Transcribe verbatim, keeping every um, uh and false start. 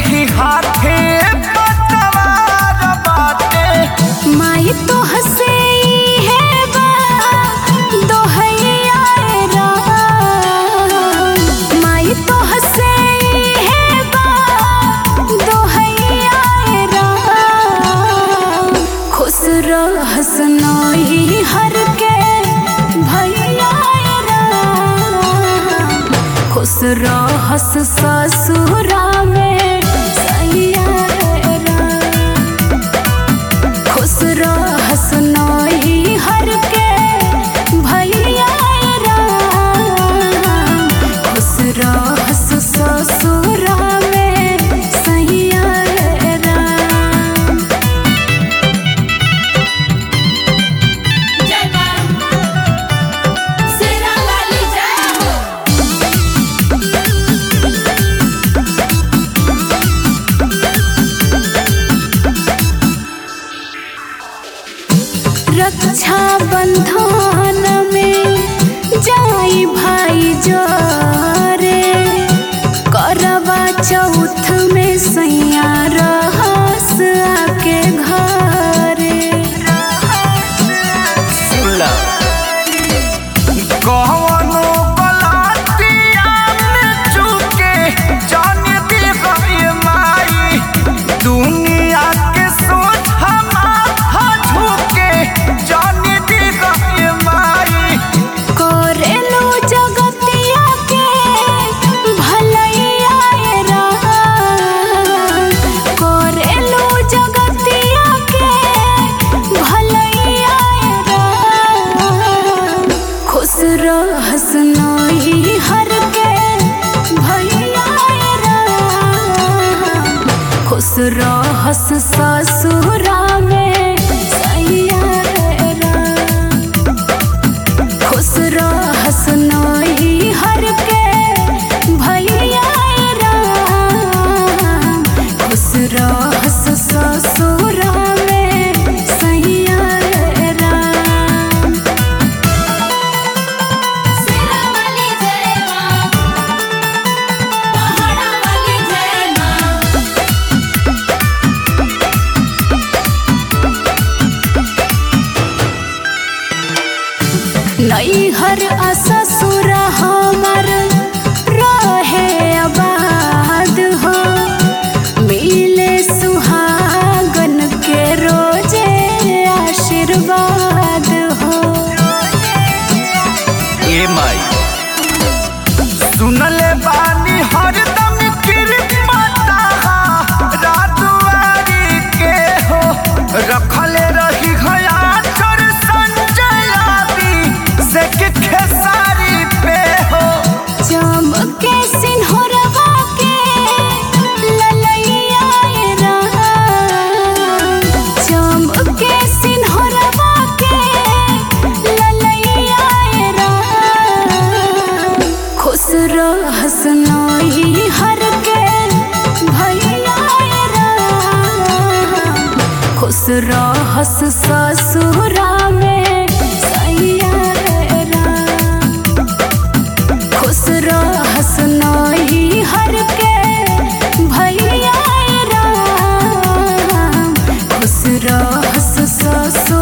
देखी हाथे पतवार बाटे। माई तो हसे है बा दोहैया राम, माई तो हसे है बा दोहैया राम। खुश रहस नई हर के भैया राम, खुश रहस ससुरा में सैया राम। खुश रहस नई हर के भैया राम, खुश रहस ससुरा में सैया राम। जय मां शेरा वाली जय हो। रक्षा बंधन में जाई भाई जोरे, करवा चौथ में सैया रहस आके घरे। सुला कौनो गलतिया में चूके जान दी गई माई, दुनिया के सोच माथा झुके जान दी गई माई। करेलू जगतिया के भलैया राम, करेलू जगतिया के भलैया राम। खुश रहस नई हर के भैया राम, खुश रहस ससुरा में सैया राम। खुश रहस नई हर के भैया राम, खुश रहस ससुरा में सैया राम। शेरा वाली जय मां पहाड़ा वाली जय मां। नैहर आ ससुर हमर रहे आबाद हो, मिले सुहागन के रोजे आशीर्वाद हो। ए माई सुनले बानी हरदम कृपा रातवारी के हो, रखले रही घया चर संजयाबी से के खेसारी पे हो। चमके सिंहरवा के ललैया राम, चमके सिंहरवा के ललैया राम। खुश रहस नई हर के भैया राम, खुश रहस ससुरा में सैया राम। खुश रहस नई हर के भैया राम, खुश रहस ससुर